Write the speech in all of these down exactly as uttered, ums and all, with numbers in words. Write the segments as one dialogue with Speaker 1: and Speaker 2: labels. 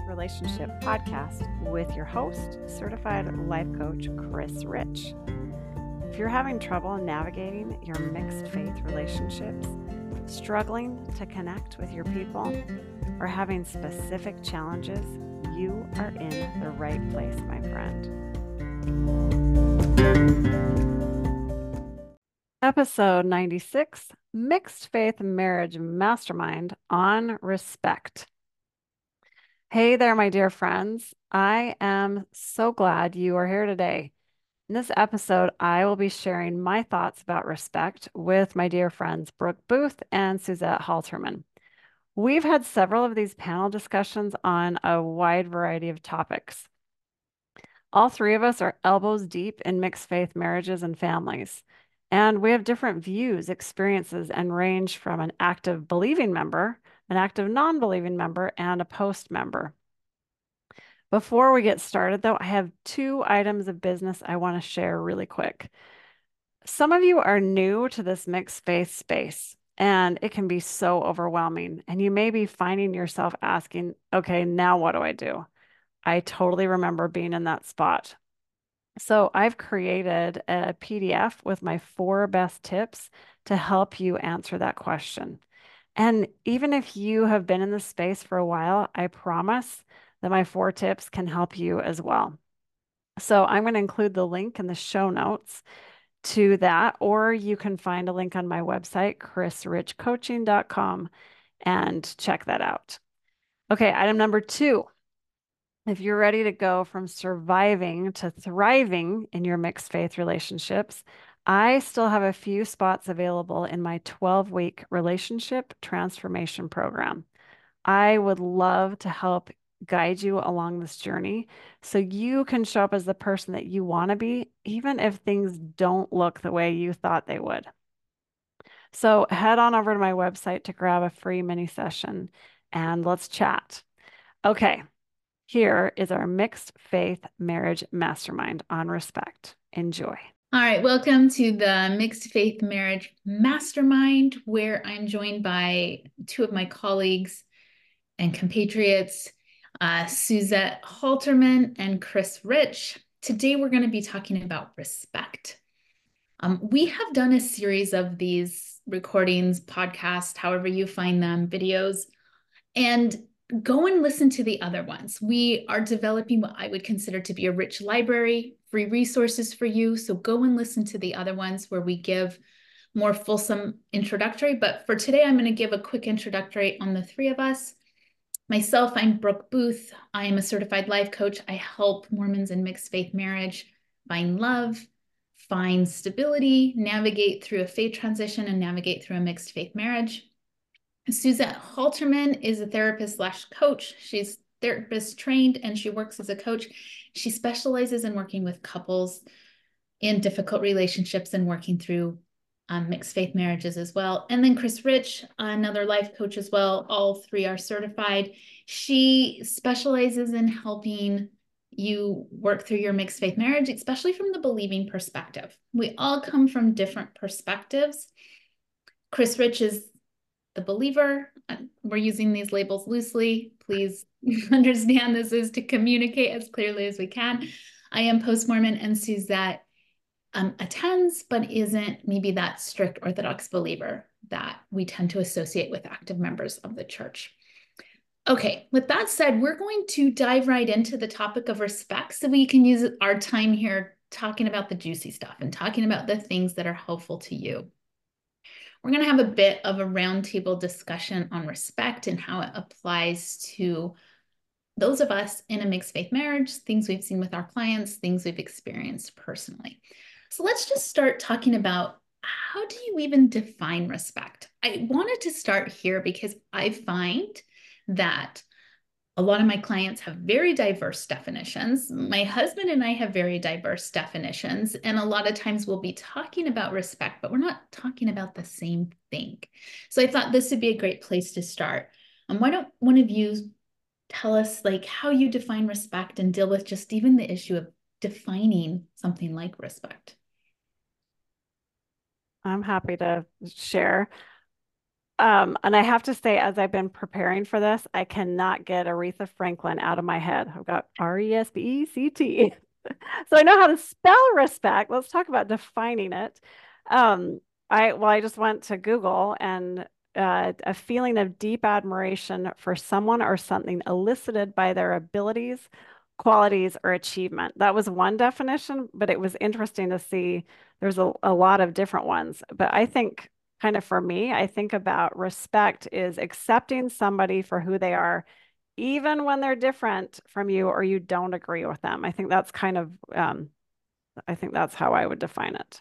Speaker 1: Relationship podcast with your host, certified life coach Chris Rich. If you're having trouble navigating your mixed faith relationships, struggling to connect with your people, or having specific challenges, you are in the right place, my friend. Episode ninety-six, Mixed Faith Marriage Mastermind on Respect. Hey there, my dear friends. I am so glad you are here today. In this episode, I will be sharing my thoughts about respect with my dear friends Brooke Booth and Suzette Halterman. We've had several of these panel discussions on a wide variety of topics. All three of us are elbows deep in mixed faith marriages and families, and we have different views, experiences, and range from an active believing member, an active non-believing member, and a post member. Before we get started, though, I have two items of business I want to share really quick. Some of you are new to this mixed faith space, and it can be so overwhelming. And you may be finding yourself asking, okay, now what do I do? I totally remember being in that spot. So I've created a P D F with my four best tips to help you answer that question. And even if you have been in this space for a while, I promise that my four tips can help you as well. So I'm going to include the link in the show notes to that, or you can find a link on my website, chris rich coaching dot com, and check that out. Okay, item number two. If you're ready to go from surviving to thriving in your mixed faith relationships, I still have a few spots available in my twelve-week relationship transformation program. I would love to help guide you along this journey so you can show up as the person that you want to be, even if things don't look the way you thought they would. So head on over to my website to grab a free mini session and let's chat. Okay, here is our mixed faith marriage mastermind on respect. Enjoy.
Speaker 2: All right, welcome to the Mixed Faith Marriage Mastermind, where I'm joined by two of my colleagues and compatriots, uh, Suzette Halterman and Chris Rich. Today, we're going to be talking about respect. Um, we have done a series of these recordings, podcasts, however you find them, videos, and go and listen to the other ones. We are developing what I would consider to be a rich library, free resources for you. So go and listen to the other ones where we give more fulsome introductory. But for today, I'm going to give a quick introductory on the three of us. Myself, I'm Brooke Booth. I am a certified life coach. I help Mormons in mixed faith marriage find love, find stability, navigate through a faith transition, and navigate through a mixed faith marriage. Suzette Halterman is a therapist slash coach. She's therapist trained and she works as a coach. She specializes in working with couples in difficult relationships and working through um, mixed faith marriages as well. And then Chris Rich, another life coach as well. All three are certified. She specializes in helping you work through your mixed faith marriage, especially from the believing perspective. We all come from different perspectives. Chris Rich is the believer. We're using these labels loosely. Please understand this is to communicate as clearly as we can. I am post-Mormon, and Suzette um, attends, but isn't maybe that strict Orthodox believer that we tend to associate with active members of the church. Okay, with that said, we're going to dive right into the topic of respect so we can use our time here talking about the juicy stuff and talking about the things that are helpful to you. We're going to have a bit of a roundtable discussion on respect and how it applies to those of us in a mixed faith marriage, things we've seen with our clients, things we've experienced personally. So let's just start talking about how do you even define respect? I wanted to start here because I find that a lot of my clients have very diverse definitions. My husband and I have very diverse definitions. And a lot of times we'll be talking about respect, but we're not talking about the same thing. So I thought this would be a great place to start. And um, why don't one of you tell us like how you define respect and deal with just even the issue of defining something like respect?
Speaker 1: I'm happy to share. Um, and I have to say, as I've been preparing for this, I cannot get Aretha Franklin out of my head. I've got R E S B E C T. So I know how to spell respect. Let's talk about defining it. Um, I well, I just went to Google and uh, a feeling of deep admiration for someone or something elicited by their abilities, qualities, or achievement. That was one definition, but it was interesting to see there's a, a lot of different ones. But I think kind of for me, I think about respect is accepting somebody for who they are even when they're different from you or you don't agree with them. I think that's kind of, um, I think that's how I would define it.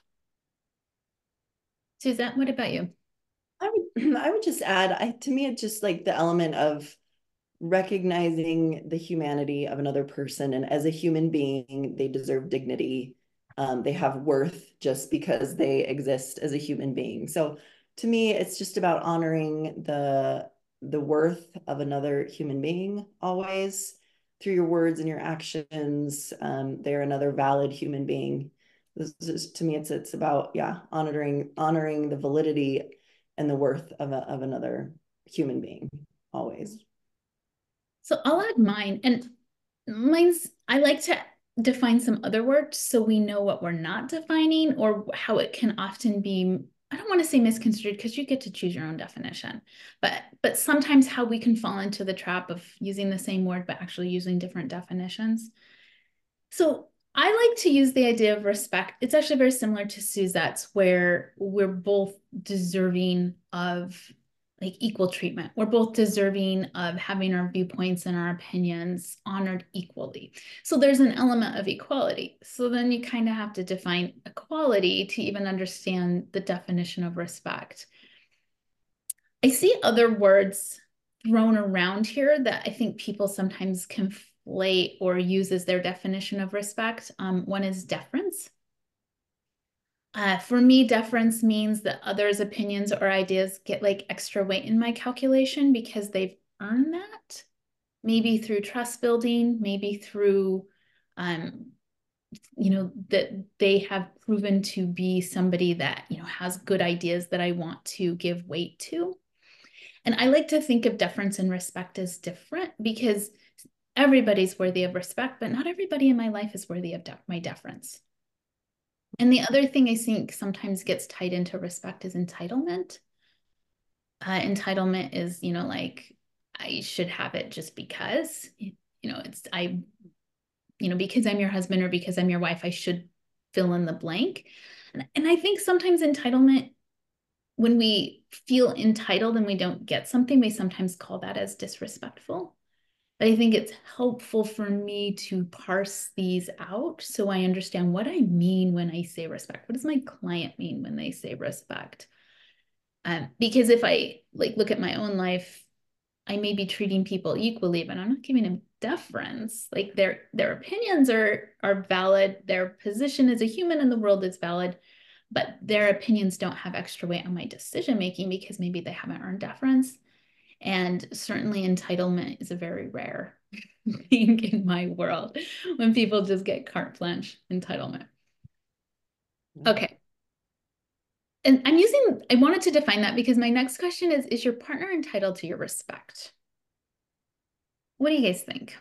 Speaker 2: Suzette, what about you?
Speaker 3: I would I would just add, I to me it's just like the element of recognizing the humanity of another person, and as a human being, they deserve dignity. Um, they have worth just because they exist as a human being. So to me, it's just about honoring the the worth of another human being always through your words and your actions. Um, they're another valid human being. This is, to me, it's it's about, yeah, honoring honoring the validity and the worth of a, of another human being always.
Speaker 2: So I'll add mine. And mine's, I like to define some other words so we know what we're not defining or how it can often be, I don't want to say misconstrued because you get to choose your own definition, but but sometimes how we can fall into the trap of using the same word but actually using different definitions. So I like to use the idea of respect. It's actually very similar to Suzette's, where we're both deserving of like equal treatment. We're both deserving of having our viewpoints and our opinions honored equally. So there's an element of equality. So then you kind of have to define equality to even understand the definition of respect. I see other words thrown around here that I think people sometimes conflate or use as their definition of respect. Um, one is deference. Uh, for me, deference means that others' opinions or ideas get like extra weight in my calculation because they've earned that. Maybe through trust building, maybe through, um, you know, that they have proven to be somebody that, you know, has good ideas that I want to give weight to. And I like to think of deference and respect as different because everybody's worthy of respect, but not everybody in my life is worthy of de my deference. And the other thing I think sometimes gets tied into respect is entitlement. Uh, entitlement is, you know, like I should have it just because, you know, it's I, you know, because I'm your husband or because I'm your wife, I should fill in the blank. And, and I think sometimes entitlement, when we feel entitled and we don't get something, we sometimes call that as disrespectful. But I think it's helpful for me to parse these out so I understand what I mean when I say respect. What does my client mean when they say respect? Um, because if I like look at my own life, I may be treating people equally, but I'm not giving them deference. Like their their opinions are are valid, their position as a human in the world is valid, but their opinions don't have extra weight on my decision making because maybe they haven't earned deference. And certainly entitlement is a very rare thing in my world when people just get carte blanche entitlement. Okay. And I'm using, I wanted to define that because my next question is, is your partner entitled to your respect? What do you guys think?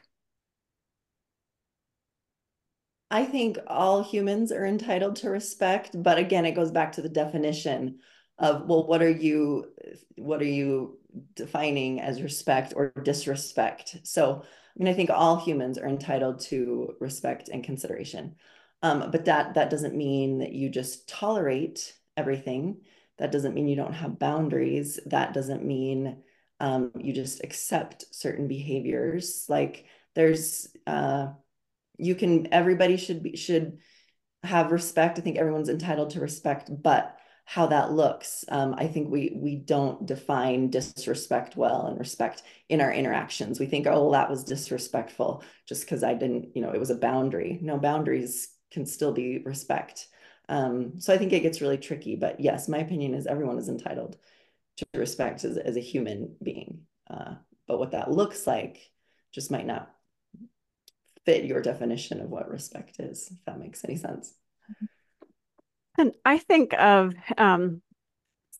Speaker 3: I think all humans are entitled to respect, but again, it goes back to the definition of, well, what are you what are you defining as respect or disrespect? So, I mean, I think all humans are entitled to respect and consideration. Um, but that that doesn't mean that you just tolerate everything. That doesn't mean you don't have boundaries. That doesn't mean um, you just accept certain behaviors. Like there's uh you can everybody should be should have respect. I think everyone's entitled to respect, but how that looks, um, I think we we don't define disrespect well and respect in our interactions. We think, oh, well, that was disrespectful just because I didn't, you know, it was a boundary. No, boundaries can still be respect. Um, so I think it gets really tricky. But yes, my opinion is everyone is entitled to respect as, as a human being. Uh, but what that looks like just might not fit your definition of what respect is, if that makes any sense.
Speaker 1: And I think of um,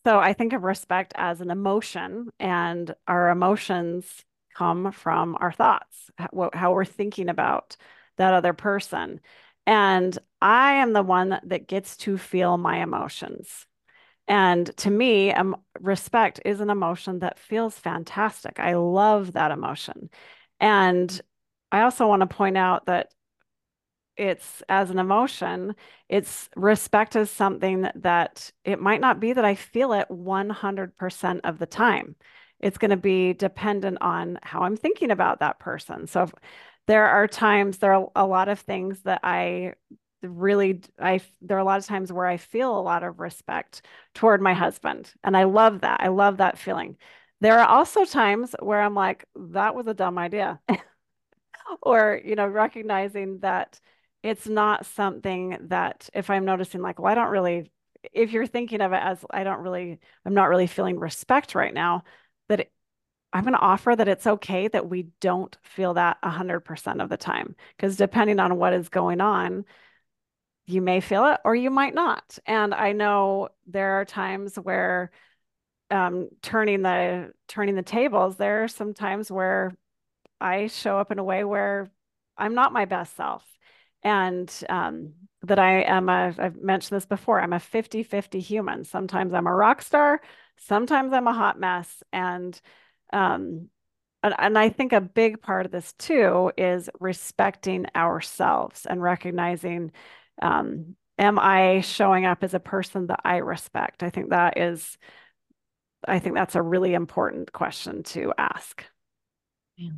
Speaker 1: So I think of respect as an emotion, and our emotions come from our thoughts, how, how we're thinking about that other person. And I am the one that gets to feel my emotions. And to me, um, respect is an emotion that feels fantastic. I love that emotion. And I also want to point out that it's as an emotion, it's respect is something that it might not be that I feel it one hundred percent of the time. It's going to be dependent on how I'm thinking about that person. So if there are times, there are a lot of things that I really, I, there are a lot of times where I feel a lot of respect toward my husband. And I love that. I love that feeling. There are also times where I'm like, that was a dumb idea. Or, you know, recognizing that it's not something that if I'm noticing, like, well, I don't really, if you're thinking of it as I don't really, I'm not really feeling respect right now, that it, I'm going to offer that it's okay that we don't feel that one hundred percent of the time. Because depending on what is going on, you may feel it or you might not. And I know there are times where um, turning the turning the tables, there are some times where I show up in a way where I'm not my best self. And um, that I am a, I've mentioned this before, I'm a fifty fifty human. Sometimes I'm a rock star, sometimes I'm a hot mess. And, um, and, and I think a big part of this too is respecting ourselves and recognizing, um, am I showing up as a person that I respect? I think that is, I think that's a really important question to ask.
Speaker 2: Yeah.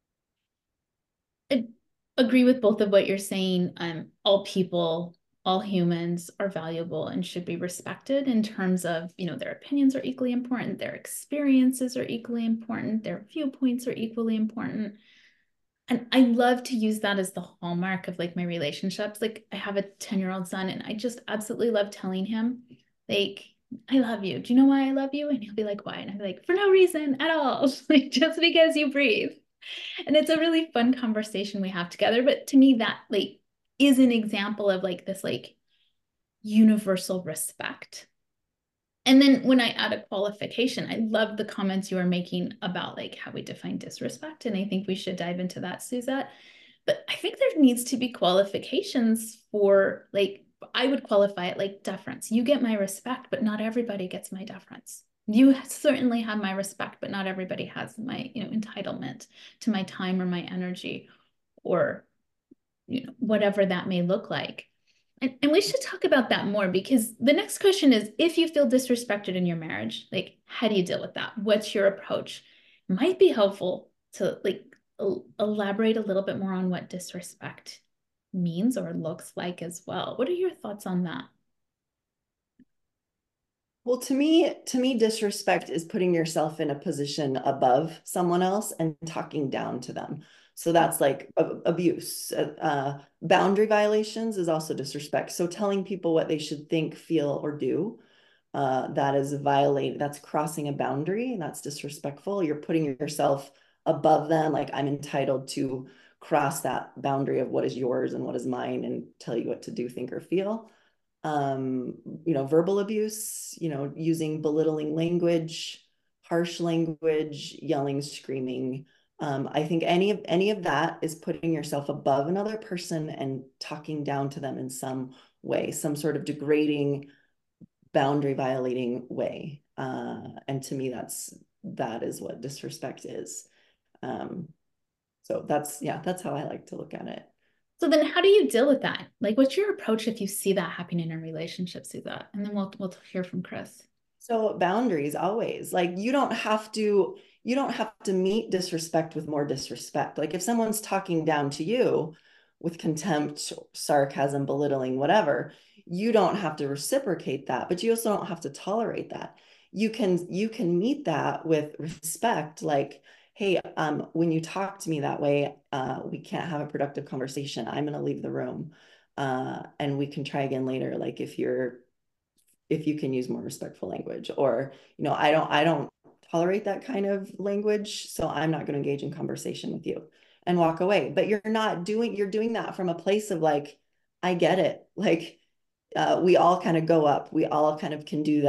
Speaker 2: I agree with both of what you're saying. Um, all people, all humans are valuable and should be respected in terms of, you know, their opinions are equally important, their experiences are equally important, their viewpoints are equally important. And I love to use that as the hallmark of like my relationships. Like I have a ten-year-old son and I just absolutely love telling him, like, I love you. Do you know why I love you? And he'll be like, why? And I'll be like, for no reason at all. Like just because you breathe. And it's a really fun conversation we have together. But to me, that like is an example of like this like universal respect. And then when I add a qualification, I love the comments you are making about like how we define disrespect. And I think we should dive into that, Suzette. But I think there needs to be qualifications for like, I would qualify it like deference. You get my respect, but not everybody gets my deference. You certainly have my respect, but not everybody has my, you know, entitlement to my time or my energy or, you know, whatever that may look like. And, and we should talk about that more because the next question is, if you feel disrespected in your marriage, like, how do you deal with that? What's your approach? It might be helpful to like elaborate a little bit more on what disrespect means or looks like as well. What are your thoughts on that?
Speaker 3: Well, to me, to me, disrespect is putting yourself in a position above someone else and talking down to them. So that's like abuse. Uh, boundary violations is also disrespect. So telling people what they should think, feel, or do, uh, that is violate, that's crossing a boundary. That's disrespectful. You're putting yourself above them. Like I'm entitled to cross that boundary of what is yours and what is mine and tell you what to do, think, or feel. Um, you know, verbal abuse, you know, using belittling language, harsh language, yelling, screaming. Um, I think any of any of that is putting yourself above another person and talking down to them in some way, some sort of degrading, boundary violating way. Uh, and to me, that's that is what disrespect is. Um, so that's yeah, that's how I like to look at it.
Speaker 2: So then how do you deal with that? Like what's your approach if you see that happening in a relationship, Suzette? And then we'll we'll hear from Chris.
Speaker 3: So boundaries always. Like you don't have to you don't have to meet disrespect with more disrespect. Like if someone's talking down to you with contempt, sarcasm, belittling, whatever, you don't have to reciprocate that, but you also don't have to tolerate that. You can you can meet that with respect, like, hey, um, when you talk to me that way, uh, we can't have a productive conversation. I'm gonna leave the room. Uh, and we can try again later. Like if you're if you can use more respectful language, or you know i don't i don't tolerate that kind of language, so I'm not going to engage in conversation with you, and walk away. But you're not doing you're doing that from a place of like, I get it. Like uh, we all kind of go up, we all kind of can do that.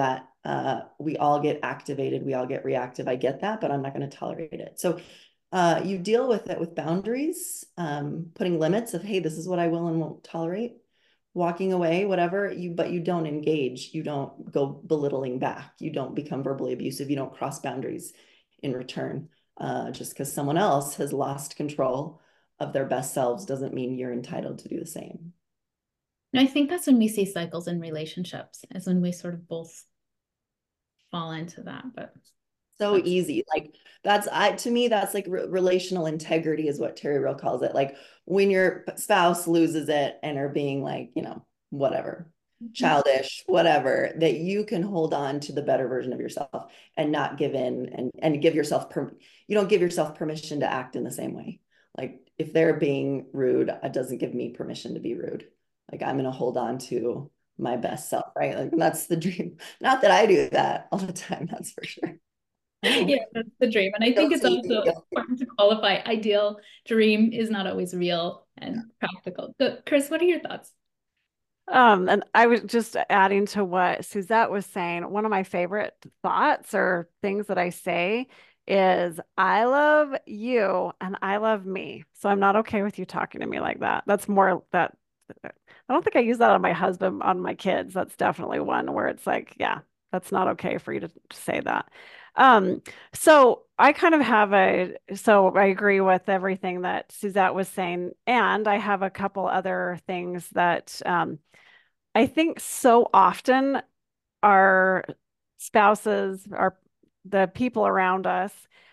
Speaker 3: Uh, we all get activated, we all get reactive. I get that, but I'm not going to tolerate it. So uh, you deal with it with boundaries, um, putting limits of, hey, this is what I will and won't tolerate, walking away, whatever you, but you don't engage. You don't go belittling back. You don't become verbally abusive. You don't cross boundaries in return. Uh, just because someone else has lost control of their best selves doesn't mean you're entitled to do the same.
Speaker 2: And I think that's when we see cycles in relationships, is when we sort of both fall into that. But
Speaker 3: so
Speaker 2: that's
Speaker 3: easy. Like that's I to me, that's like re relational integrity is what Terry Real calls it. Like when your spouse loses it and are being like, you know, whatever,
Speaker 2: mm-hmm.
Speaker 3: childish, whatever, that you can hold on to the better version of yourself and not give in and and give yourself per you don't give yourself permission to act in the same way. Like if they're being rude, it doesn't give me permission to be rude. Like I'm gonna hold on to my best self, right? Like that's the dream. Not that I do that all the time, that's for sure.
Speaker 2: Yeah, that's the dream. And I think it's also important to qualify ideal dream is not always real and practical. But Chris, what are your thoughts?
Speaker 1: Um, and I was just adding to what Suzette was saying. One of my favorite thoughts or things that I say is, I love you and I love me. So I'm not okay with you talking to me like that. That's more that I don't think I use that on my husband, on my kids. That's definitely one where it's like, yeah, that's not okay for you to, to say that. Um, so I kind of have a, so I agree with everything that Suzette was saying. And I have a couple other things that um, I think so often our spouses, our the people around us,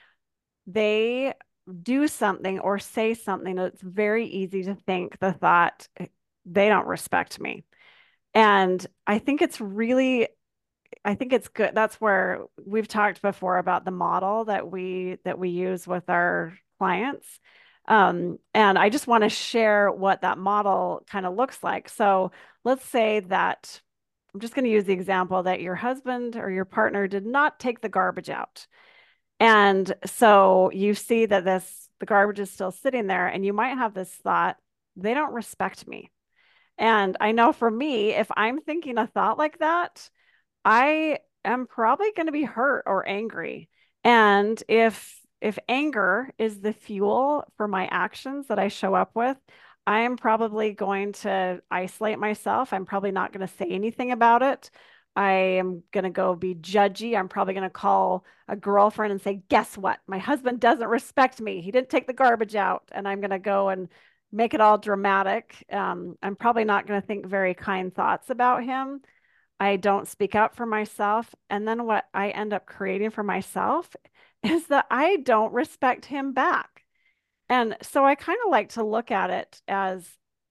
Speaker 1: they do something or say something that's very easy to think the thought, they don't respect me. And I think it's really, I think it's good. That's where we've talked before about the model that we that we use with our clients. Um, and I just want to share what that model kind of looks like. So let's say that I'm just going to use the example that your husband or your partner did not take the garbage out. And so you see that this the garbage is still sitting there, and you might have this thought, they don't respect me. And I know for me, if I'm thinking a thought like that, I am probably going to be hurt or angry. And if if anger is the fuel for my actions that I show up with, I am probably going to isolate myself. I'm probably not going to say anything about it. I am going to go be judgy. I'm probably going to call a girlfriend and say, guess what? My husband doesn't respect me. He didn't take the garbage out. And I'm going to go and make it all dramatic. Um, I'm probably not going to think very kind thoughts about him. I don't speak up for myself. And then what I end up creating for myself is that I don't respect him back. And so I kind of like to look at it as,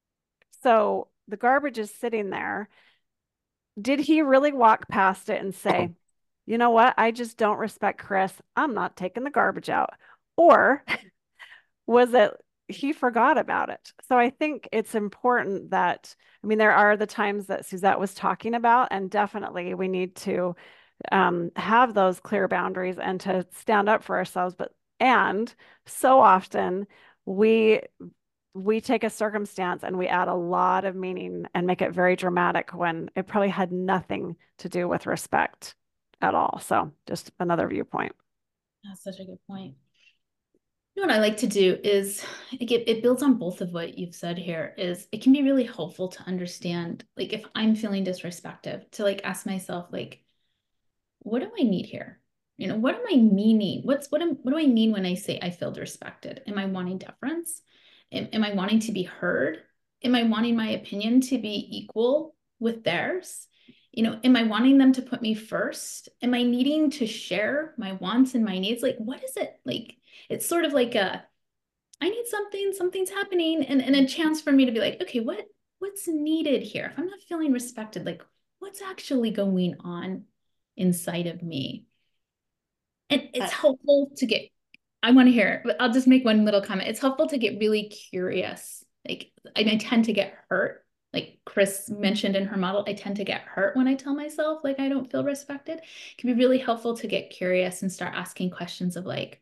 Speaker 1: so the garbage is sitting there. Did he really walk past it and say, you know what? I just don't respect Chris. I'm not taking the garbage out. Or was it he forgot about it? So I think it's important that, I mean, there are the times that Suzette was talking about, and definitely we need to um, have those clear boundaries and to stand up for ourselves. But, and so often we, we take a circumstance and we add a lot of meaning and make it very dramatic when it probably had nothing to do with respect at all. So just another viewpoint.
Speaker 2: That's such a good point. You know what I like to do is it, it builds on both of what you've said here, is it can be really helpful to understand, like if I'm feeling disrespectful, to like ask myself, like, what do I need here? You know, what am I meaning? What's what am what do I mean when I say I feel disrespected? Am I wanting deference? Am, am I wanting to be heard? Am I wanting my opinion to be equal with theirs? You know, am I wanting them to put me first? Am I needing to share my wants and my needs? Like, what is it like? It's sort of like a, I need something, something's happening, and, and a chance for me to be like, okay, what what's needed here? If I'm not feeling respected, like what's actually going on inside of me? And it's helpful to get, I want to hear it, but I'll just make one little comment. It's helpful to get really curious. Like I, I tend to get hurt. Like Chris mentioned in her model, I tend to get hurt when I tell myself like I don't feel respected. It can be really helpful to get curious and start asking questions of like,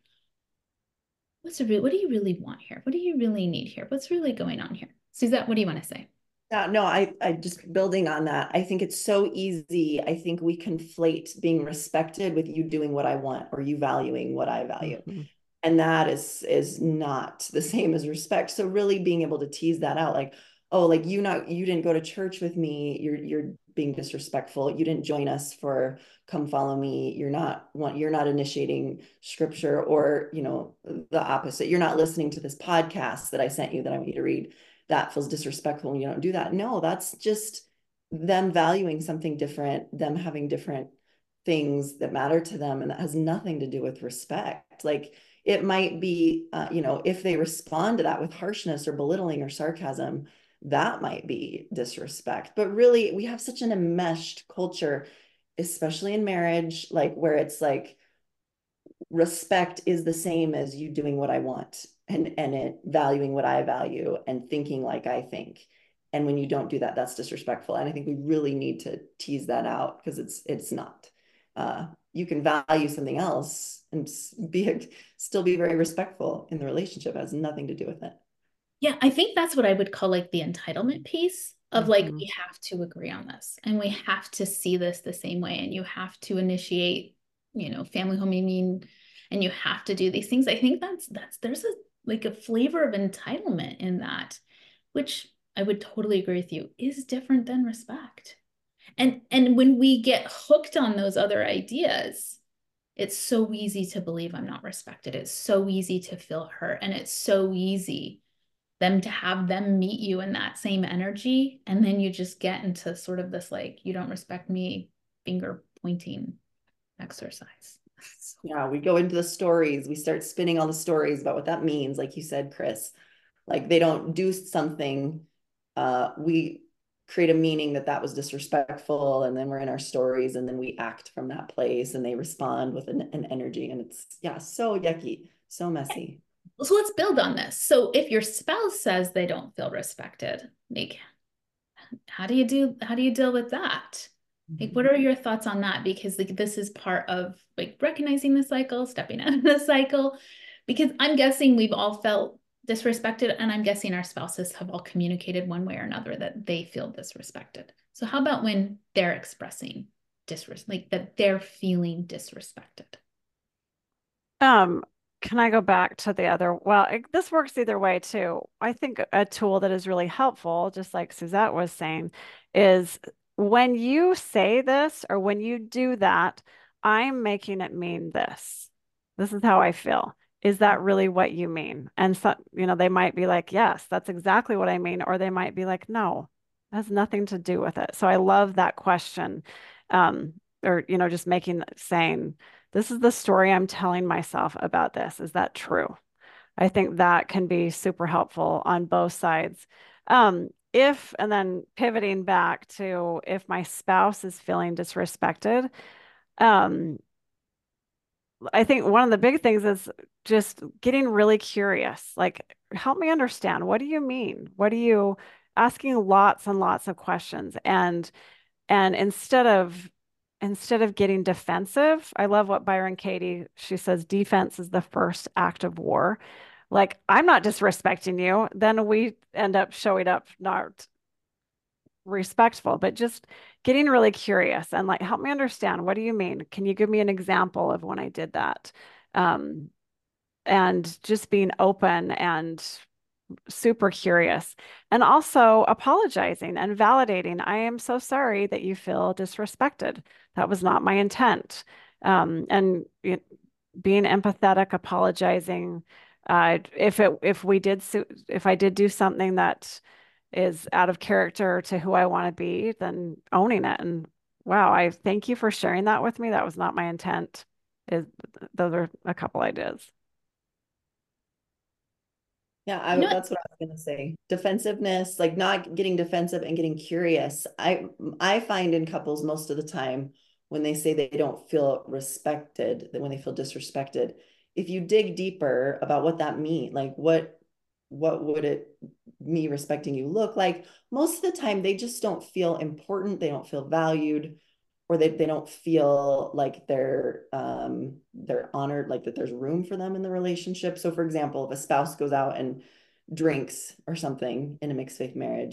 Speaker 2: what's a real, what do you really want here? What do you really need here? What's really going on here? Suzette, what do you want to say?
Speaker 3: Yeah, no, I, I just building on that. I think it's so easy. I think we conflate being respected with you doing what I want or you valuing what I value.
Speaker 1: Mhm.
Speaker 3: And that is is not the same as respect. So really being able to tease that out, like, oh, like you not you didn't go to church with me, you're you're being disrespectful. You didn't join us for come follow me. You're not want you're not initiating scripture, or you know, the opposite. You're not listening to this podcast that I sent you that I want you to read. That feels disrespectful when you don't do that. No, that's just them valuing something different, them having different things that matter to them, and that has nothing to do with respect. Like it might be, uh, you know, if they respond to that with harshness or belittling or sarcasm, that might be disrespect. But really, we have such an enmeshed culture, especially in marriage, like where it's like respect is the same as you doing what I want, and and it valuing what I value and thinking like I think. And when you don't do that, that's disrespectful. And I think we really need to tease that out because it's it's not. Uh, you can value something else and be still be very respectful in the relationship. It has nothing to do with it.
Speaker 2: Yeah, I think that's what I would call like the entitlement piece of like,
Speaker 1: Mhm.
Speaker 2: we have to agree on this and we have to see this the same way. And you have to initiate, you know, family home meeting, and you have to do these things. I think that's, that's, there's a, like a flavor of entitlement in that, which I would totally agree with you is different than respect. And, and when we get hooked on those other ideas, it's so easy to believe I'm not respected. It's so easy to feel hurt. And it's so easy them to have them meet you in that same energy. And then you just get into sort of this, like, you don't respect me, finger pointing exercise.
Speaker 3: Yeah, we go into the stories, we start spinning all the stories about what that means, like you said, Chris. Like they don't do something, uh, we create a meaning that that was disrespectful, and then we're in our stories, and then we act from that place, and they respond with an, an energy, and it's yeah, so yucky, so messy.
Speaker 2: So let's build on this. So if your spouse says they don't feel respected, like, how do you do, how do you deal with that? Like, what are your thoughts on that? Because like this is part of like recognizing the cycle, stepping out of the cycle, because I'm guessing we've all felt disrespected, and I'm guessing our spouses have all communicated one way or another that they feel disrespected. So how about when they're expressing disrespect, like that they're feeling disrespected?
Speaker 1: Um, can I go back to the other? Well, it, this works either way too. I think a tool that is really helpful, just like Suzette was saying, is when you say this or when you do that, I'm making it mean this. This is how I feel. Is that really what you mean? And so, you know, they might be like, yes, that's exactly what I mean. Or they might be like, no, it has nothing to do with it. So I love that question. Um, or, you know, just making, saying, this is the story I'm telling myself about this. Is that true? I think that can be super helpful on both sides. Um, if, and then pivoting back to if my spouse is feeling disrespected, um, I think one of the big things is just getting really curious. Like, help me understand. What do you mean? What do you asking lots and lots of questions? And and instead of instead of getting defensive, I love what Byron Katie, she says, defense is the first act of war. Like, I'm not disrespecting you. Then we end up showing up not respectful, but just getting really curious and like, help me understand. What do you mean? Can you give me an example of when I did that? Um, and just being open and super curious, and also apologizing and validating. I am so sorry that you feel disrespected. That was not my intent. Um, and it, being empathetic, apologizing. Uh, if it if we did if I did do something that is out of character to who I want to be, then owning it. And wow, I thank you for sharing that with me. That was not my intent. Is those are a couple ideas.
Speaker 3: Yeah, I,
Speaker 2: You know,
Speaker 3: that's what I was going to say. Defensiveness, like not getting defensive and getting curious. I I find in couples most of the time when they say they don't feel respected, that when they feel disrespected, if you dig deeper about what that means, like what what would it me respecting you look like? Most of the time they just don't feel important, they don't feel valued, or they, they don't feel like they're um, they're honored, like that there's room for them in the relationship. So for example, if a spouse goes out and drinks or something in a mixed faith marriage,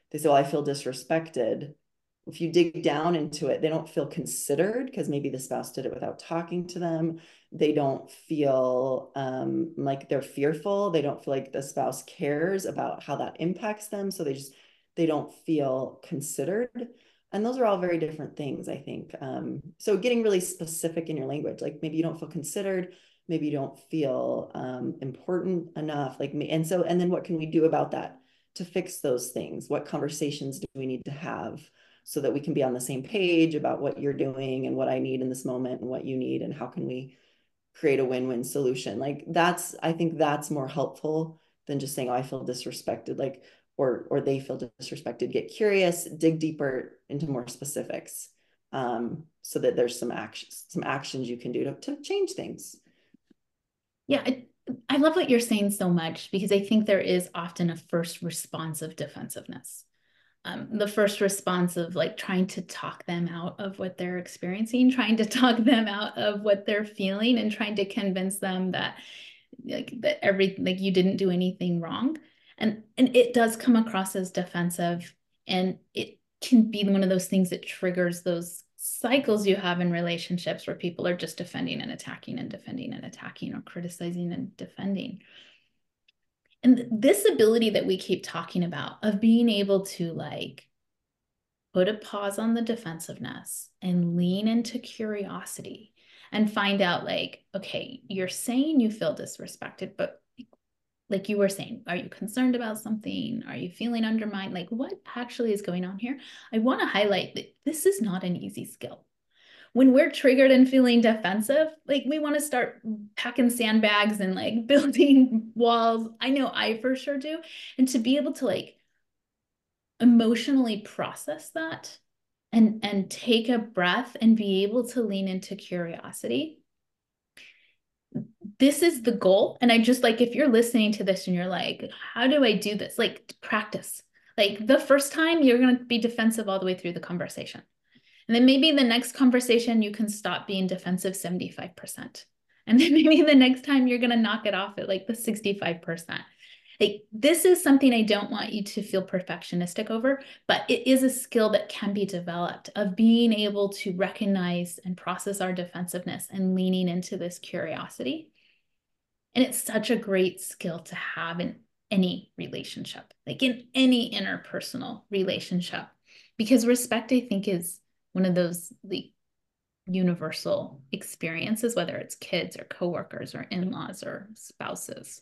Speaker 3: they say, well, I feel disrespected. If you dig down into it, they don't feel considered because maybe the spouse did it without talking to them. They don't feel um, like they're fearful. They don't feel like the spouse cares about how that impacts them. So they just, they don't feel considered. And those are all very different things, I think. Um, so getting really specific in your language, like maybe you don't feel considered, maybe you don't feel um, important enough, like me. And so, and then what can we do about that to fix those things? What conversations do we need to have so that we can be on the same page about what you're doing and what I need in this moment and what you need, and how can we create a win-win solution? Like that's, I think that's more helpful than just saying, oh, I feel disrespected, like, or, or they feel disrespected. Get curious, dig deeper into more specifics, um, so that there's some actions, some actions you can do to, to change things.
Speaker 2: Yeah, I, I love what you're saying so much, because I think there is often a first response of defensiveness. Um, the first response of like trying to talk them out of what they're experiencing, trying to talk them out of what they're feeling, and trying to convince them that like that every like you didn't do anything wrong. And and it does come across as defensive, and it can be one of those things that triggers those cycles you have in relationships where people are just defending and attacking and defending and attacking, or criticizing and defending. And this ability that we keep talking about of being able to like put a pause on the defensiveness and lean into curiosity and find out like, okay, you're saying you feel disrespected, but like you were saying, are you concerned about something? Are you feeling undermined? Like what actually is going on here? I want to highlight that this is not an easy skill. When we're triggered and feeling defensive, like we want to start packing sandbags and like building walls. I know I for sure do. And to be able to like emotionally process that and, and take a breath and be able to lean into curiosity. This is the goal. And I just like, if you're listening to this and you're like, how do I do this? Like practice. Like the first time you're going to be defensive all the way through the conversation. And then maybe the next conversation, you can stop being defensive seventy-five percent. And then maybe the next time you're going to knock it off at like the sixty-five percent. Like this is something I don't want you to feel perfectionistic over, but it is a skill that can be developed of being able to recognize and process our defensiveness and leaning into this curiosity. And it's such a great skill to have in any relationship, like in any interpersonal relationship, because respect, I think, is one of those like universal experiences, whether it's kids or coworkers or in-laws or spouses.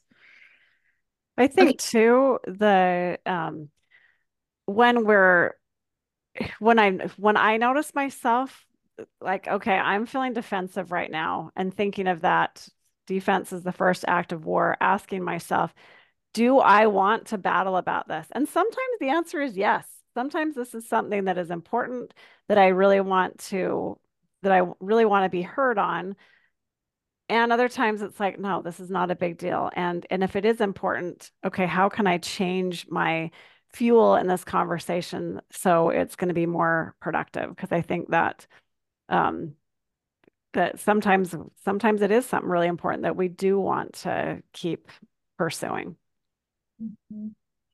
Speaker 1: I think
Speaker 2: Okay.
Speaker 1: too, the um when we're when I when I notice myself like, okay, I'm feeling defensive right now, and thinking of that defense is the first act of war, asking myself, do I want to battle about this? And sometimes the answer is yes. Sometimes this is something that is important that I really want to that I really want to be heard on. And other times it's like, no, this is not a big deal. And and if it is important, okay, how can I change my fuel in this conversation so it's going to be more productive? Because I think that um, that sometimes sometimes it is something really important that we do want to keep pursuing.
Speaker 2: Mm-hmm.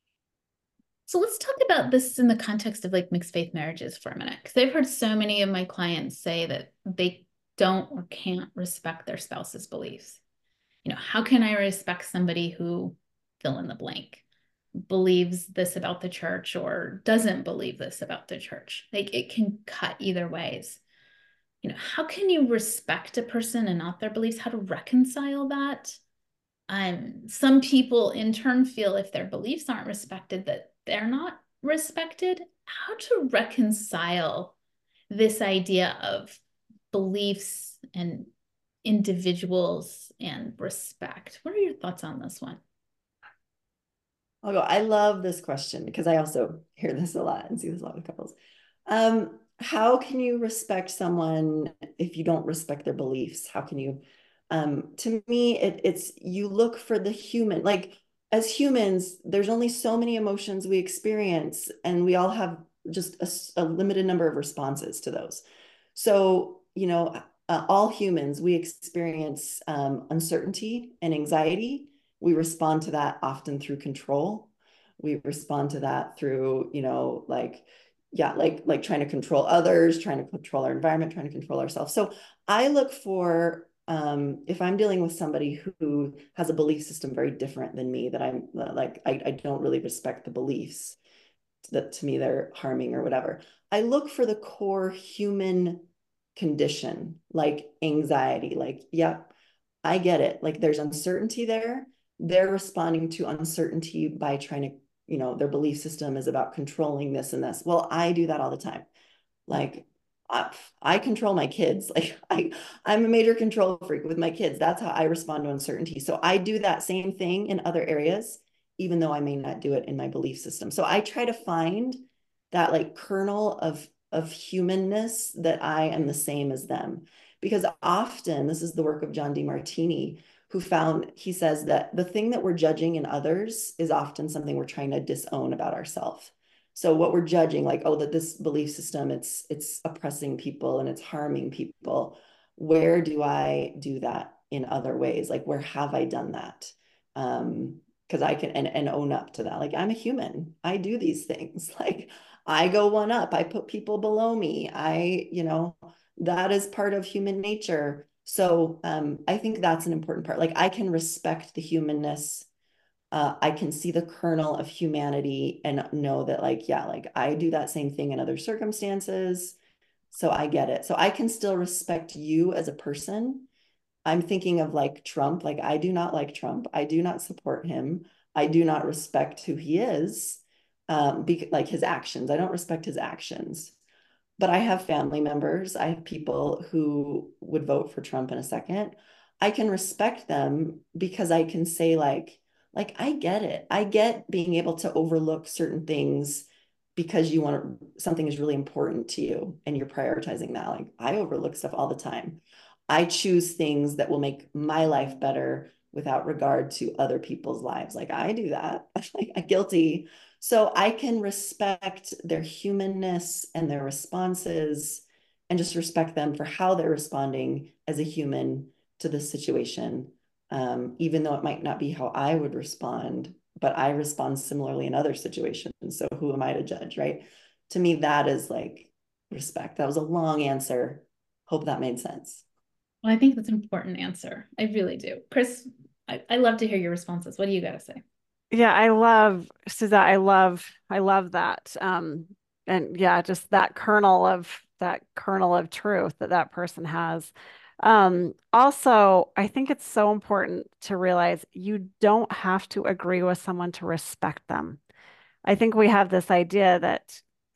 Speaker 2: So let's talk about this in the context of like mixed faith marriages for a minute, because I've heard so many of my clients say that they don't or can't respect their spouse's beliefs. You know, how can I respect somebody who fill in the blank believes this about the church or doesn't believe this about the church? Like it can cut either ways. You know, how can you respect a person and not their beliefs? How to reconcile that? Um, some people in turn feel if their beliefs aren't respected, that they're not respected. How to reconcile this idea of beliefs and individuals and respect? What are your thoughts on this one?
Speaker 3: I'll go. I love this question because I also hear this a lot and see this a lot with couples. Um, how can you respect someone if you don't respect their beliefs? How can you, um, to me, it, it's you look for the human. Like as humans, there's only so many emotions we experience, and we all have just a, a limited number of responses to those. So, you know, uh, all humans, we experience um, uncertainty and anxiety. We respond to that often through control. we respond to that through, you know, like, yeah, like, like trying to control others, trying to control our environment, trying to control ourselves. So I look for, um, if I'm dealing with somebody who has a belief system very different than me, that I'm like, I, I don't really respect the beliefs, that to me they're harming or whatever. I look for the core human condition, like anxiety, like, yep, I get it. Like there's uncertainty there. They're responding to uncertainty by trying to, you know, their belief system is about controlling this and this. Well, I do that all the time. Like I, I control my kids. Like I, I'm a major control freak with my kids. That's how I respond to uncertainty. So I do that same thing in other areas, even though I may not do it in my belief system. So I try to find that like kernel of of humanness, that I am the same as them. Because often, this is the work of John Demartini, who found, he says that the thing that we're judging in others is often something we're trying to disown about ourselves. So what we're judging, like, oh, that this belief system, it's it's oppressing people and it's harming people. Where do I do that in other ways? Like, where have I done that? Um, because I can and, and own up to that. Like, I'm a human. I do these things. Like, I go one up. I put people below me. I, you know, that is part of human nature. So um, I think that's an important part. Like, I can respect the humanness. Uh, I can see the kernel of humanity and know that, like, yeah, like I do that same thing in other circumstances. So I get it. So I can still respect you as a person. I'm thinking of like Trump. Like, I do not like Trump. I do not support him. I do not respect who he is, um, be, like his actions. I don't respect his actions. But I have family members. I have people who would vote for Trump in a second. I can respect them because I can say like, like I get it. I get being able to overlook certain things because you want to, something is really important to you and you're prioritizing that. Like I overlook stuff all the time. I choose things that will make my life better without regard to other people's lives. Like I do that. Like I'm guilty. So I can respect their humanness and their responses and just respect them for how they're responding as a human to this situation. Um, even though it might not be how I would respond, but I respond similarly in other situations. So who am I to judge, right? To me, that is like respect. That was a long answer. Hope that made sense.
Speaker 2: Well, I think that's an important answer. I really do. Chris, I, I love to hear your responses. What do you got to say?
Speaker 1: Yeah, I love Suzette. I love, I love that. Um, and yeah, just that kernel of that kernel of truth that that person has. Um, also, I think it's so important to realize you don't have to agree with someone to respect them. I think we have this idea that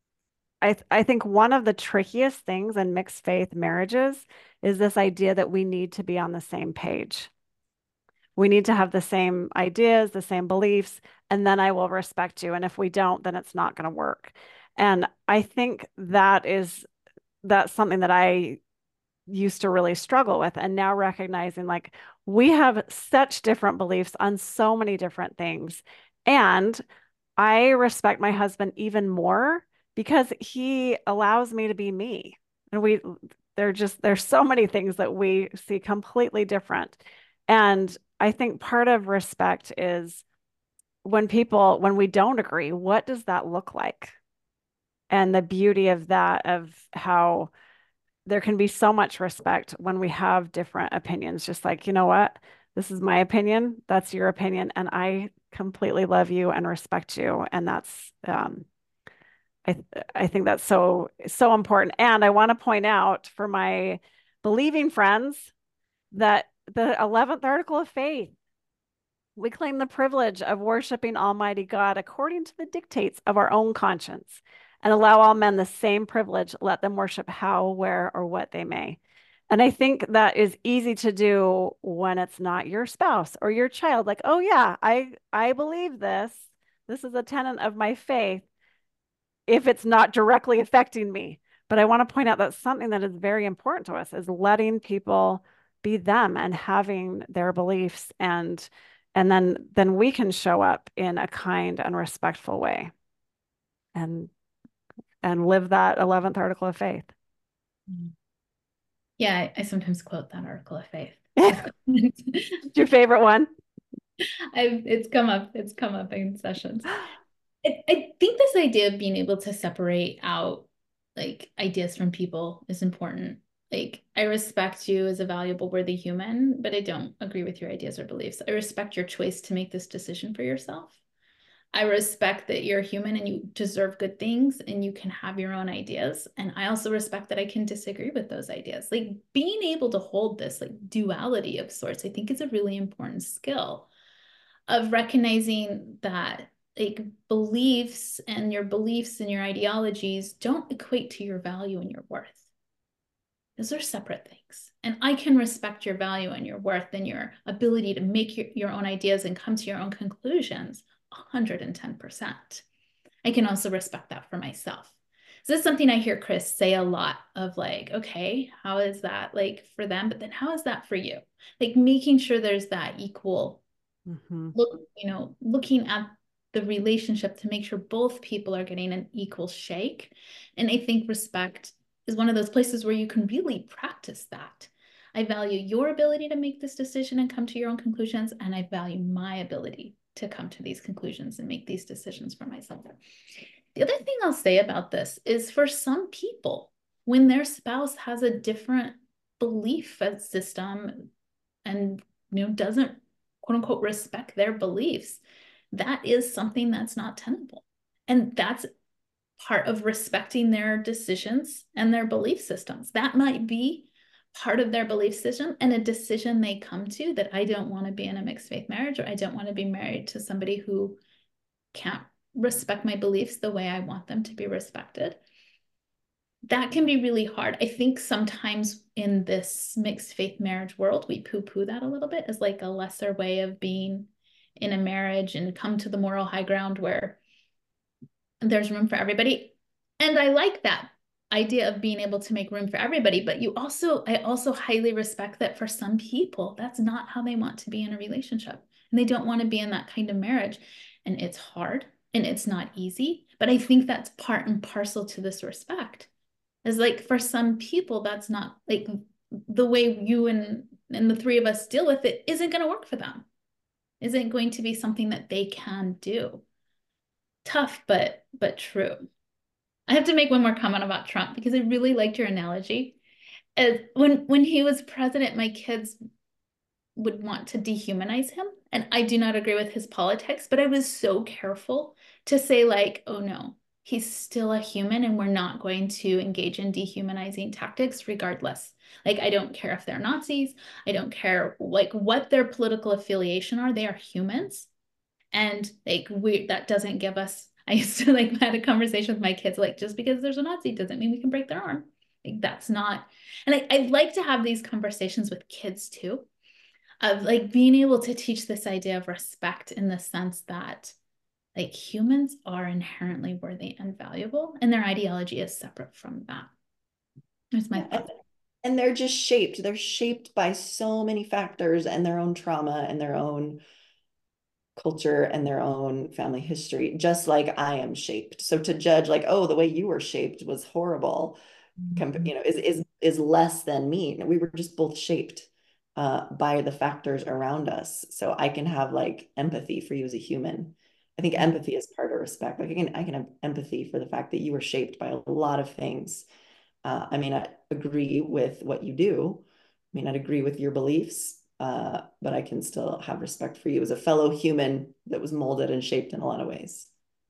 Speaker 1: I th I think one of the trickiest things in mixed faith marriages is this idea that we need to be on the same page. We need to have the same ideas, the same beliefs, and then I will respect you. And if we don't, then it's not going to work. And I think that is that's something that I used to really struggle with. And now recognizing like we have such different beliefs on so many different things. And I respect my husband even more because he allows me to be me. And we, they're just, there's so many things that we see completely different. And I think part of respect is when people, when we don't agree, what does that look like? And the beauty of that, of how there can be so much respect when we have different opinions, just like, you know what, this is my opinion, that's your opinion, and I completely love you and respect you. And that's, um, I, I think that's so, so important. And I want to point out for my believing friends that the eleventh article of faith, we claim the privilege of worshiping Almighty God according to the dictates of our own conscience and allow all men the same privilege. Let them worship how, where, or what they may. And I think that is easy to do when it's not your spouse or your child. Like, oh yeah, I, I believe this. This is a tenet of my faith if it's not directly affecting me. But I want to point out that something that is very important to us is letting people be them and having their beliefs, and and then then we can show up in a kind and respectful way and and live that eleventh article of faith.
Speaker 2: Yeah, I, I sometimes quote that article of faith.
Speaker 1: It's your favorite one?
Speaker 2: I've, it's come up, it's come up in sessions. I, I think this idea of being able to separate out like ideas from people is important. Like, I respect you as a valuable, worthy human, but I don't agree with your ideas or beliefs. I respect your choice to make this decision for yourself. I respect that you're human and you deserve good things and you can have your own ideas. And I also respect that I can disagree with those ideas. Like, being able to hold this like duality of sorts, I think is a really important skill of recognizing that like beliefs and your beliefs and your ideologies don't equate to your value and your worth. Those are separate things. And I can respect your value and your worth and your ability to make your, your own ideas and come to your own conclusions one hundred ten percent. I can also respect that for myself. So this is something I hear Chris say a lot of like, okay, how is that like for them? But then how is that for you? Like making sure there's that equal, mm-hmm. look, you know, looking at the relationship to make sure both people are getting an equal shake. And I think respect is one of those places where you can really practice that. I value your ability to make this decision and come to your own conclusions, and I value my ability to come to these conclusions and make these decisions for myself. The other thing I'll say about this is for some people, when their spouse has a different belief system and, you know, doesn't quote unquote respect their beliefs, that is something that's not tenable. And that's part of respecting their decisions and their belief systems. That might be part of their belief system and a decision they come to, that I don't want to be in a mixed faith marriage, or I don't want to be married to somebody who can't respect my beliefs the way I want them to be respected. That can be really hard. I think sometimes in this mixed faith marriage world, we poo-poo that a little bit as like a lesser way of being in a marriage and come to the moral high ground where there's room for everybody. And I like that idea of being able to make room for everybody, but you also, I also highly respect that for some people, that's not how they want to be in a relationship. And they don't want to be in that kind of marriage. And it's hard and it's not easy, but I think that's part and parcel to this respect. Is like, for some people, that's not like the way you and, and the three of us deal with it isn't going to work for them. Isn't going to be something that they can do. Tough, but but true. I have to make one more comment about Trump because I really liked your analogy. As when when he was president, my kids would want to dehumanize him, and I do not agree with his politics, but I was so careful to say like, oh no, he's still a human and we're not going to engage in dehumanizing tactics regardless. Like, I don't care if they're Nazis. I don't care like what their political affiliation are. They are humans. And like, we, that doesn't give us, I used to like, I had a conversation with my kids, like, just because there's a Nazi doesn't mean we can break their arm. Like, that's not, and I, I like to have these conversations with kids too, of like being able to teach this idea of respect in the sense that like humans are inherently worthy and valuable, and their ideology is separate from that. There's my
Speaker 3: yeah, and they're just shaped. They're shaped by so many factors and their own trauma and their own culture and their own family history, just like I am shaped. So to judge like, oh, the way you were shaped was horrible, mm-hmm. you know, is is is less than me. We were just both shaped uh, by the factors around us. So I can have like empathy for you as a human. I think empathy is part of respect. Like I can I can have empathy for the fact that you were shaped by a lot of things. Uh, I may not agree with what you do. I may not agree with your beliefs. Uh, but I can still have respect for you as a fellow human that was molded and shaped in a lot of ways.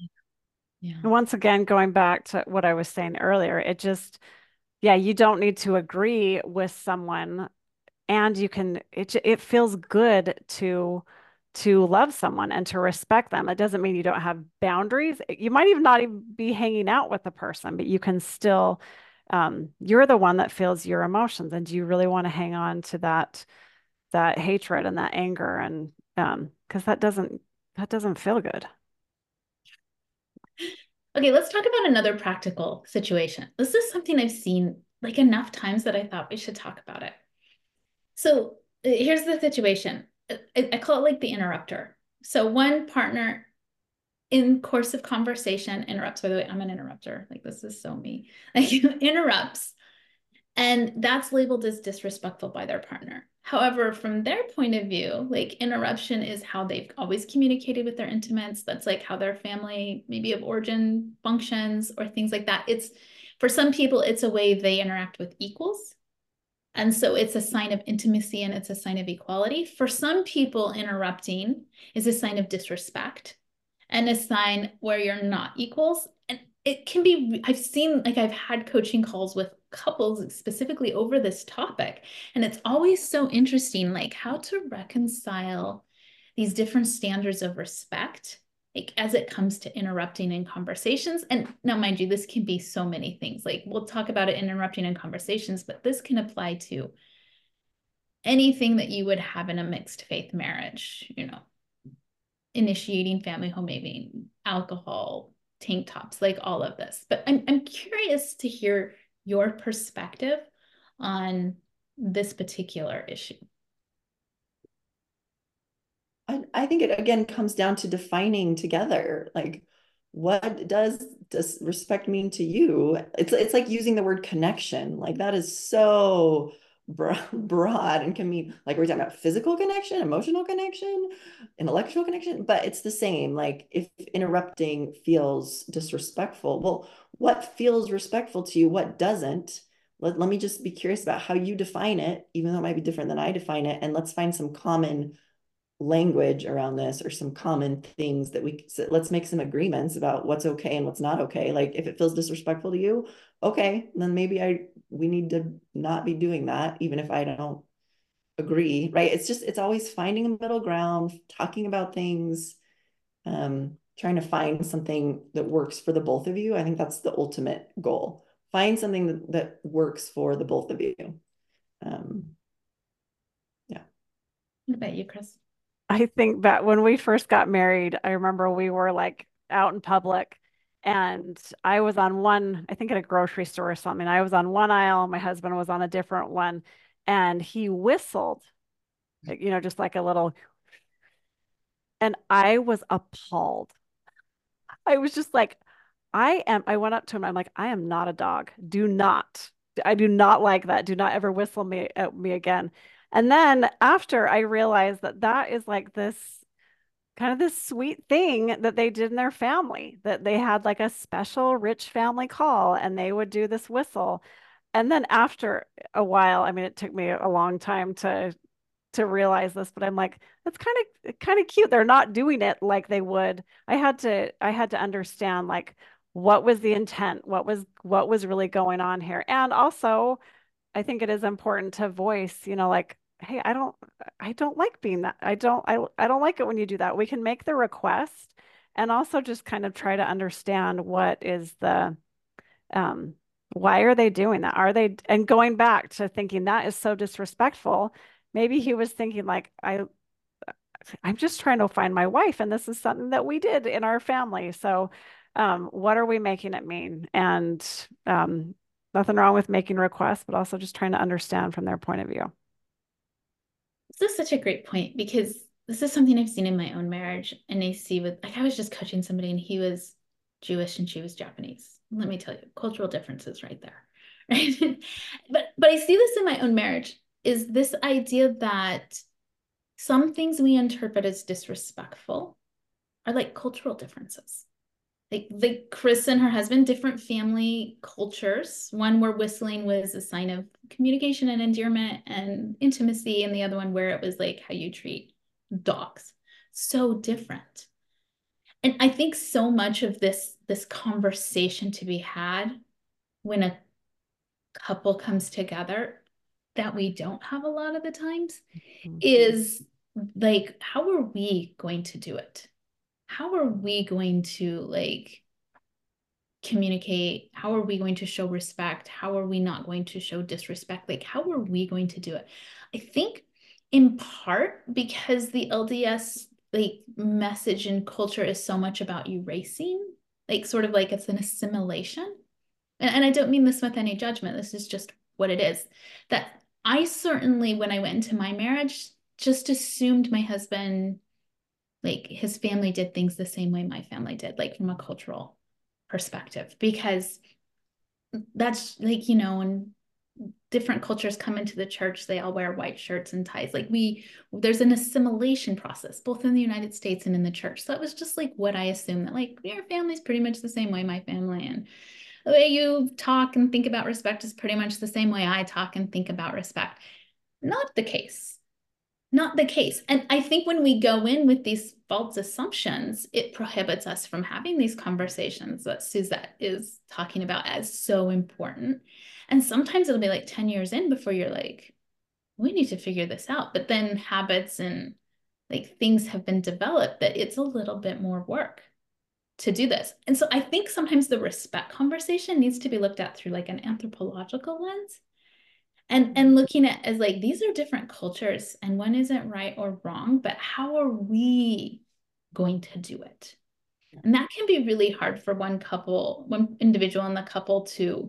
Speaker 1: Yeah. Once again, going back to what I was saying earlier, it just, yeah, you don't need to agree with someone, and you can, it, it feels good to, to love someone and to respect them. It doesn't mean you don't have boundaries. You might even not even be hanging out with the person, but you can still, um, you're the one that feels your emotions. And do you really want to hang on to that that hatred and that anger, and um because that doesn't that doesn't feel good.
Speaker 2: Okay, let's talk about another practical situation. This is something I've seen like enough times that I thought we should talk about it. So here's the situation. I, I call it like the interrupter. So one partner in course of conversation interrupts. By the way, I'm an interrupter. Like, this is so me. Like, interrupts. And that's labeled as disrespectful by their partner. However, from their point of view, like interruption is how they've always communicated with their intimates. That's like how their family maybe of origin functions or things like that. It's for some people, it's a way they interact with equals. And so it's a sign of intimacy and it's a sign of equality. For some people, interrupting is a sign of disrespect and a sign where you're not equals. And it can be, I've seen, like I've had coaching calls with couples specifically over this topic. And it's always so interesting, like how to reconcile these different standards of respect, like as it comes to interrupting in conversations. And now, mind you, this can be so many things. Like we'll talk about it interrupting in conversations, but this can apply to anything that you would have in a mixed faith marriage, you know, initiating family homemaking, alcohol, tank tops, like all of this. But I'm, I'm curious to hear your perspective on this particular issue.
Speaker 3: I, I think it again comes down to defining together, like what does does respect mean to you? It's it's like using the word connection. Like that is so broad and can mean like we're talking about physical connection, emotional connection, intellectual connection, but it's the same. Like if interrupting feels disrespectful, well, what feels respectful to you? What doesn't? Let, let me just be curious about how you define it, even though it might be different than I define it, and let's find some common language around this or some common things that we so let's make some agreements about what's okay and what's not okay. Like if it feels disrespectful to you, okay, then maybe I we need to not be doing that, even if I don't agree, right? It's just it's always finding a middle ground, talking about things, um, trying to find something that works for the both of you. I think that's the ultimate goal. Find something that, that works for the both of you. Um, yeah.
Speaker 2: What about you, Chris?
Speaker 1: I think that when we first got married, I remember we were like out in public and I was on one, I think at a grocery store or something. I was on one aisle, my husband was on a different one, and he whistled, like, you know, just like a little, and I was appalled. I was just like, I am, I went up to him, I'm like, I am not a dog. Do not, I do not like that. Do not ever whistle me at me again. And then after I realized that that is like this kind of this sweet thing that they did in their family, that they had like a special rich family call and they would do this whistle. And then after a while, I mean, it took me a long time to to realize this, but I'm like, that's kind of kind of cute. They're not doing it like they would. I had to I had to understand like what was the intent, what was what was really going on here. And also, I think it is important to voice, you know, like, hey, I don't I don't like being that. I don't I I don't like it when you do that. We can make the request and also just kind of try to understand what is the um why are they doing that? Are they and going back to thinking that is so disrespectful. Maybe he was thinking like I I'm just trying to find my wife and this is something that we did in our family. So um what are we making it mean? And um nothing wrong with making requests, but also just trying to understand from their point of view.
Speaker 2: This is such a great point because this is something I've seen in my own marriage and I see with, like I was just coaching somebody and he was Jewish and she was Japanese. Let me tell you, cultural differences right there. Right. but but I see this in my own marriage, is this idea that some things we interpret as disrespectful are like cultural differences. Like, like Chris and her husband, different family cultures. One where whistling was a sign of communication and endearment and intimacy, and the other one where it was like how you treat dogs. So different. And I think so much of this, this conversation to be had when a couple comes together that we don't have a lot of the times mm-hmm. is like, how are we going to do it? How are we going to like communicate? How are we going to show respect? How are we not going to show disrespect? Like, how are we going to do it? I think in part because the L D S like message and culture is so much about erasing, like sort of like it's an assimilation. And, and I don't mean this with any judgment. This is just what it is. That I certainly, when I went into my marriage, just assumed my husband, like his family did things the same way my family did, like from a cultural perspective, because that's like, you know, and different cultures come into the church, they all wear white shirts and ties. Like we, there's an assimilation process, both in the United States and in the church. So that was just like what I assumed, that like your family's pretty much the same way my family, and the way you talk and think about respect is pretty much the same way I talk and think about respect. Not the case. Not the case. And I think when we go in with these false assumptions, it prohibits us from having these conversations that Suzette is talking about as so important. And sometimes it'll be like ten years in before you're like, we need to figure this out. But then habits and like things have been developed that it's a little bit more work to do this. And so I think sometimes the respect conversation needs to be looked at through like an anthropological lens. And, and looking at as like, these are different cultures and one isn't right or wrong, but how are we going to do it? And that can be really hard for one couple, one individual in the couple to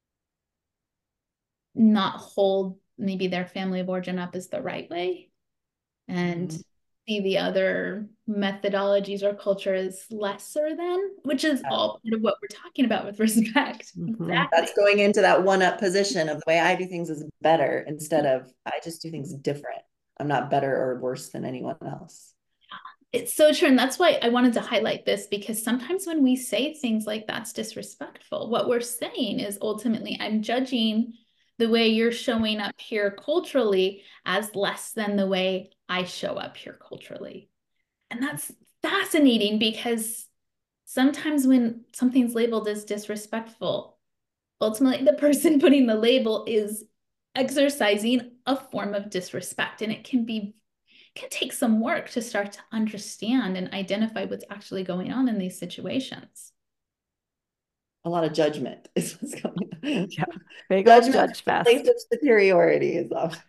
Speaker 2: not hold maybe their family of origin up as the right way and mm-hmm. see the other methodologies or culture as lesser than, which is all part of what we're talking about with respect.
Speaker 3: Mm-hmm. Exactly. That's going into that one-up position of the way I do things is better instead of I just do things different. I'm not better or worse than anyone else.
Speaker 2: Yeah, it's so true. And that's why I wanted to highlight this, because sometimes when we say things like that's disrespectful, what we're saying is ultimately I'm judging the way you're showing up here culturally as less than the way I show up here culturally. And that's fascinating, because sometimes when something's labeled as disrespectful, ultimately the person putting the label is exercising a form of disrespect. And it can be, can take some work to start to understand and identify what's actually going on in these situations.
Speaker 3: A lot of judgment is what's going on.
Speaker 1: Yeah, big old judge fest.
Speaker 3: Place of superiority is often.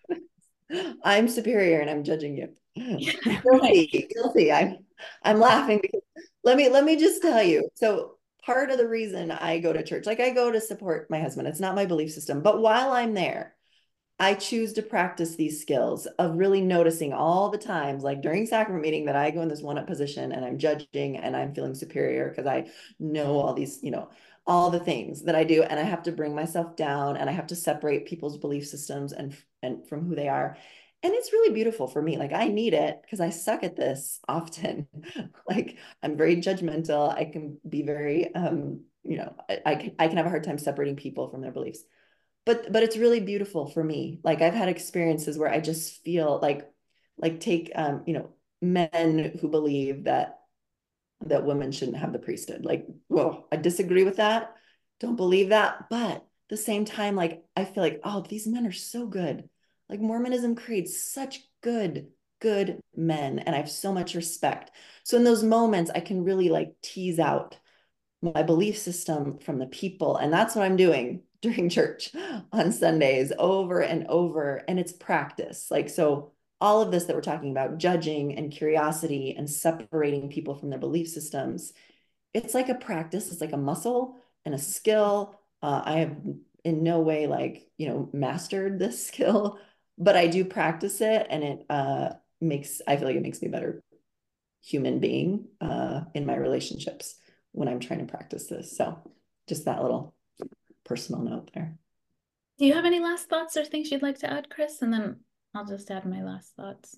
Speaker 3: I'm superior and I'm judging you. Yeah, guilty, right. guilty. I'm, I'm laughing because let me let me just tell you. So part of the reason I go to church, like I go to support my husband. It's not my belief system, but while I'm there, I choose to practice these skills of really noticing all the times, like during sacrament meeting, that I go in this one-up position and I'm judging and I'm feeling superior because I know all these, you know, all the things that I do, and I have to bring myself down and I have to separate people's belief systems and and from who they are. And it's really beautiful for me. Like I need it because I suck at this often. Like I'm very judgmental. I can be very, um, you know, I, I can I can have a hard time separating people from their beliefs. But but it's really beautiful for me. Like I've had experiences where I just feel like, like take, um, you know, men who believe that that women shouldn't have the priesthood. Like, well, I disagree with that. Don't believe that. But at the same time, like I feel like, oh, these men are so good. Like Mormonism creates such good, good men, and I have so much respect. So in those moments, I can really like tease out my belief system from the people. And that's what I'm doing during church on Sundays over and over. And it's practice. Like, so all of this that we're talking about, judging and curiosity and separating people from their belief systems, it's like a practice. It's like a muscle and a skill. Uh, I have in no way like, you know, mastered this skill, but I do practice it, and it uh, makes, I feel like it makes me a better human being uh, in my relationships when I'm trying to practice this. So just that little personal note there.
Speaker 2: Do you have any last thoughts or things you'd like to add, Chris? And then I'll just add my last thoughts.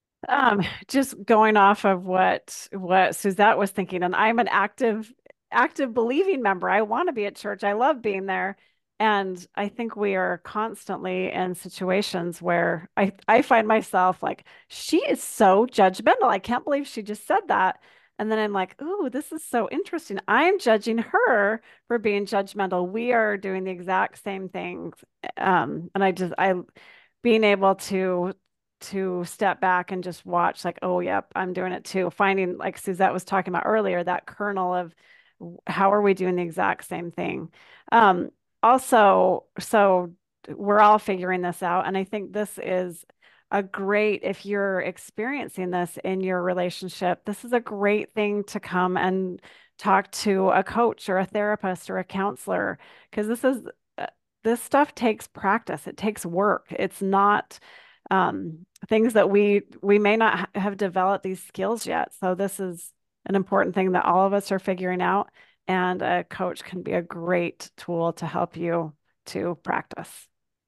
Speaker 1: Um, just going off of what what Suzette was thinking, and I'm an active, active believing member. I want to be at church. I love being there. And I think we are constantly in situations where I, I find myself like, she is so judgmental. I can't believe she just said that. And then I'm like, ooh, this is so interesting. I'm judging her for being judgmental. We are doing the exact same things. Um, and I just, I, being able to, to step back and just watch like, oh, yep, I'm doing it too. Finding, like Suzette was talking about earlier, that kernel of how are we doing the exact same thing? Um, also, so we're all figuring this out. And I think this is a great, if you're experiencing this in your relationship, this is a great thing to come and talk to a coach or a therapist or a counselor, because this is, uh, this stuff takes practice. It takes work. It's not um, things that we, we may not ha have developed these skills yet. So this is an important thing that all of us are figuring out. And a coach can be a great tool to help you to practice.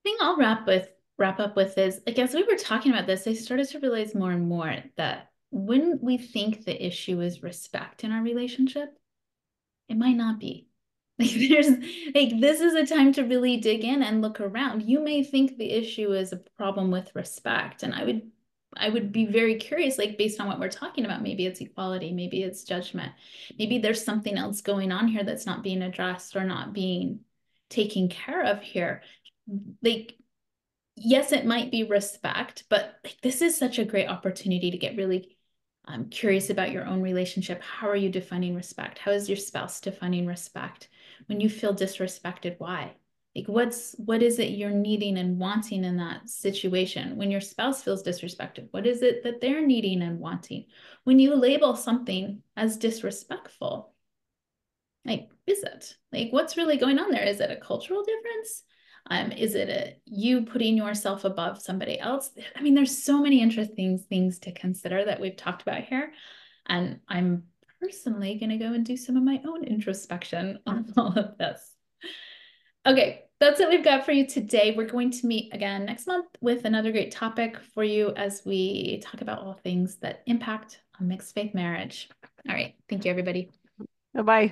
Speaker 2: thing I'll wrap with wrap up with is, like, as we were talking about this, I started to realize more and more that when we think the issue is respect in our relationship, it might not be. Like, there's like this is a time to really dig in and look around. You may think the issue is a problem with respect, and I would I would be very curious, like, based on what we're talking about, maybe it's equality, maybe it's judgment, maybe there's something else going on here that's not being addressed or not being taken care of here. Like, yes, it might be respect, but like, this is such a great opportunity to get really um, curious about your own relationship. How are you defining respect? How is your spouse defining respect? When you feel disrespected, why? Like, what's what is it you're needing and wanting in that situation? When your spouse feels disrespected, what is it that they're needing and wanting? When you label something as disrespectful, like, is it? Like, what's really going on there? Is it a cultural difference? Um, is it a, you putting yourself above somebody else? I mean, there's so many interesting things to consider that we've talked about here. And I'm personally going to go and do some of my own introspection on all of this. Okay, that's what we've got for you today. We're going to meet again next month with another great topic for you as we talk about all things that impact a mixed faith marriage. All right. Thank you, everybody.
Speaker 1: Bye-bye.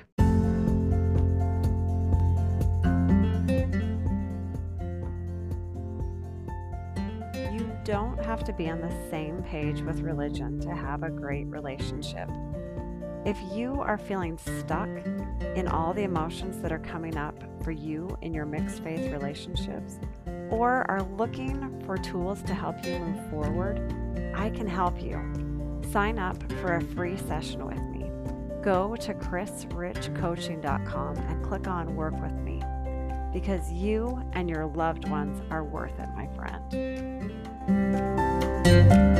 Speaker 1: You don't have to be on the same page with religion to have a great relationship. If you are feeling stuck in all the emotions that are coming up for you in your mixed faith relationships, or are looking for tools to help you move forward, I can help you. Sign up for a free session with me. Go to chris rich coaching dot com and click on Work With Me, because you and your loved ones are worth it, my friend.